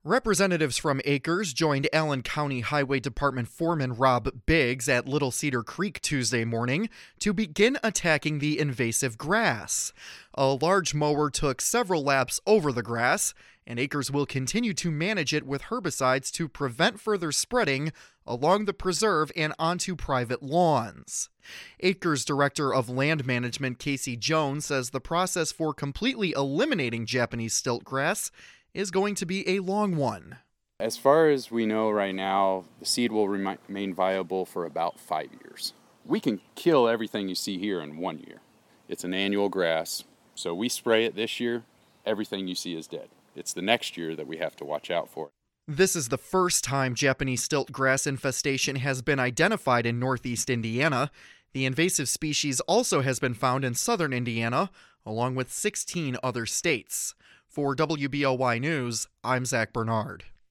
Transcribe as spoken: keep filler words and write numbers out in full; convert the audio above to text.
Representatives from Acres joined Allen County Highway Department Foreman Rob Biggs at Little Cedar Creek Tuesday morning to begin attacking the invasive grass. A large mower took several laps over the grass, and Acres will continue to manage it with herbicides to prevent further spreading along the preserve and onto private lawns. Acres Director of Land Management Casey Jones says the process for completely eliminating Japanese stiltgrass is going to be a long one. As far as we know right now, the seed will remain viable for about five years. We can kill everything you see here in one year. It's an annual grass, so we spray it this year, everything you see is dead. It's the next year that we have to watch out for. This is the first time Japanese stiltgrass infestation has been identified in northeast Indiana. The invasive species also has been found in southern Indiana, along with sixteen other states. For W B L Y News, I'm Zach Bernard.